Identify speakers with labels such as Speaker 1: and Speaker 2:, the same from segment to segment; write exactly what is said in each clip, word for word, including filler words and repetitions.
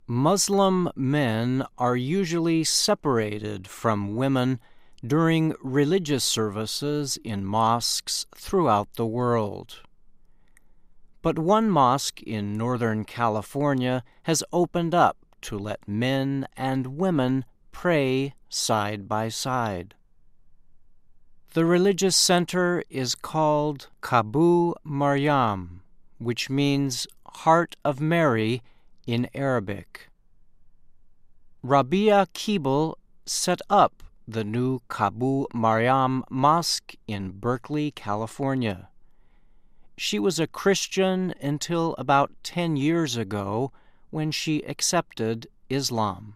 Speaker 1: Muslim men are usually separated from women during religious services in mosques throughout the world. But one mosque in Northern California has opened up to let men and women pray side by side. The religious center is called Kabu Maryam, which means Heart of Mary in Arabic. Rabia Keeble set up the new Kabu Maryam Mosque in Berkeley, California. She was a Christian until about ten years ago when she accepted Islam.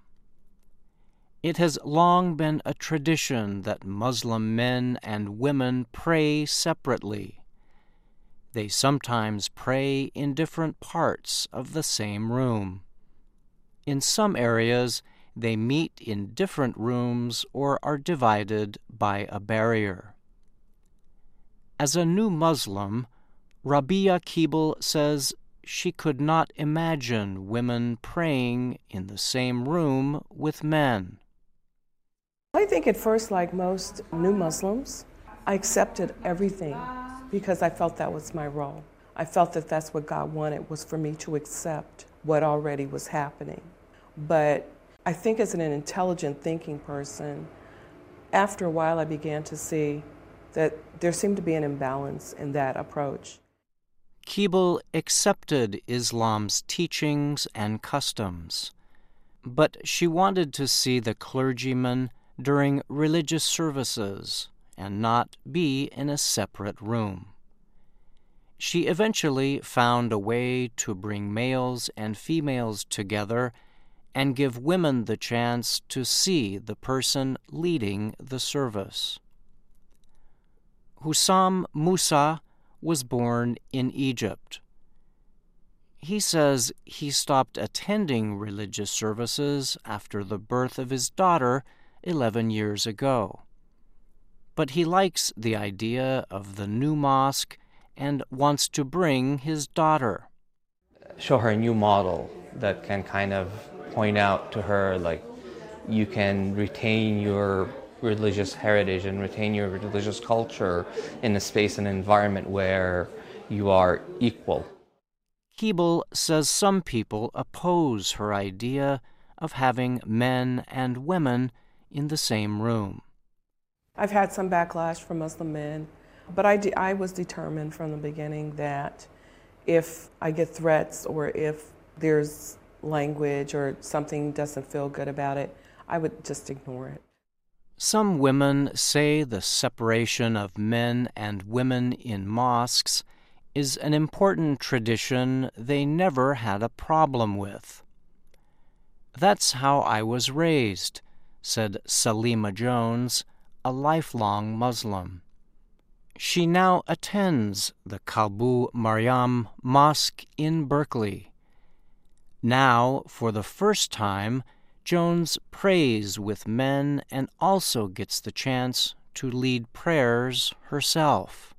Speaker 1: It has long been a tradition that Muslim men and women pray separately. They sometimes pray in different parts of the same room. In some areas, they meet in different rooms or are divided by a barrier. As a new Muslim, Rabia Keeble says she could not imagine women praying in the same room with men.
Speaker 2: I think at first, like most new Muslims, I accepted everything because I felt that was my role. I felt that that's what God wanted, was for me to accept what already was happening. But I think as an intelligent thinking person, after a while I began to see that there seemed to be an imbalance in that approach.
Speaker 1: Keeble accepted Islam's teachings and customs, but she wanted to see the clergyman during religious services and not be in a separate room. She eventually found a way to bring males and females together and give women the chance to see the person leading the service. Hussam Musa was born in Egypt. He says he stopped attending religious services after the birth of his daughter eleven years ago. But he likes the idea of the new mosque and wants to bring his daughter.
Speaker 3: Show her a new model that can kind of point out to her, like, you can retain your religious heritage and retain your religious culture in a space and environment where you are equal.
Speaker 1: Keeble says some people oppose her idea of having men and women in the same room.
Speaker 2: I've had some backlash from Muslim men, but I, de- I was determined from the beginning that if I get threats or if there's language or something doesn't feel good about it, I would just ignore it.
Speaker 1: Some women say the separation of men and women in mosques is an important tradition they never had a problem with. That's how I was raised, said Salima Jones, a lifelong Muslim. She now attends the Kabu Maryam Mosque in Berkeley. Now, for the first time, Jones prays with men and also gets the chance to lead prayers herself.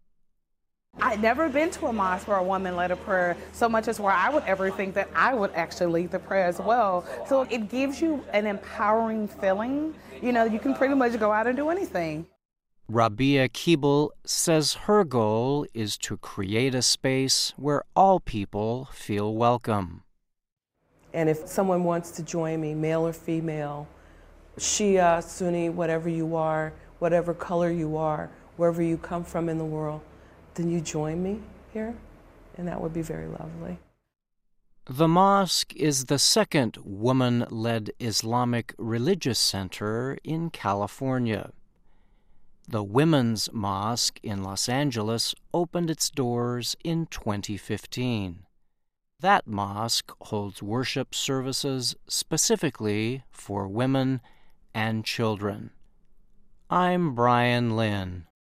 Speaker 4: I'd never been to a mosque where a woman led a prayer so much as where I would ever think that I would actually lead the prayer as well. So it gives you an empowering feeling. You know, you can pretty much go out and do anything.
Speaker 1: Rabia Keeble says her goal is to create a space where all people feel welcome.
Speaker 2: And if someone wants to join me, male or female, Shia, Sunni, whatever you are, whatever color you are, wherever you come from in the world, then you join me here, and that would be very lovely.
Speaker 1: The mosque is the second woman-led Islamic religious center in California. The Women's Mosque in Los Angeles opened its doors in twenty fifteen. That mosque holds worship services specifically for women and children. I'm Brian Lynn.